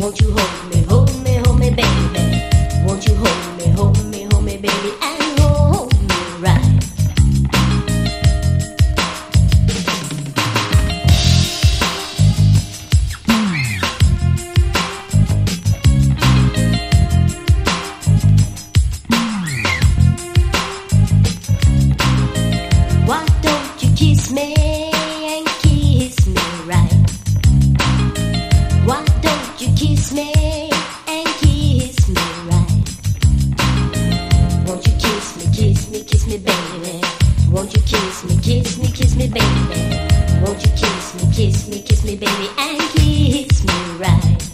Won't you hold me, baby? Won't you hold me, baby, and hold me right? Why don't you kiss me and kiss me right? Why don't you kiss me and kiss me right? Won't you kiss me, baby? Won't you kiss me, baby? Won't you kiss me, baby, and kiss me right?